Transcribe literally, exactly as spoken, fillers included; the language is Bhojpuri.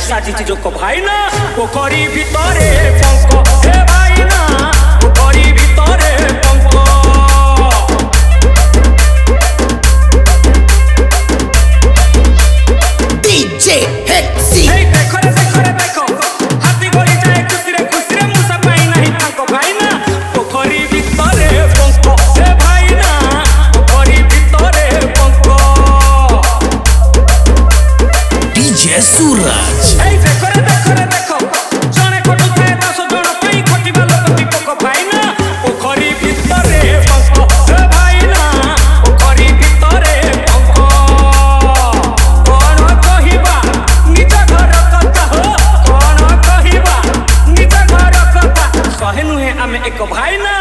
साजिची जो को भाई ना पोखरी भितरे पंख हे भाई ना पोखरी भितरे पंख डीजे हेक्सी हे देखो रे देखो रे देखो हाथी गोली जाए खुशी रे खुशी रे मुसा पाई नहीं ताको भाई ना पोखरी भितरे पंख हे भाई ना पोखरी भितरे पंख डीजे सूरज हे देखो रे देखो रे देखो जने कोटु थे दस जण पई खटी बालो पति पोको भाई ना पोखरी भितरे पंख हे भाई ना पोखरी भितरे पंख कोन कहिबा निज घर कथा हो कोन कहिबा निज घर कथा कहे नुहे आमे एक भाई ना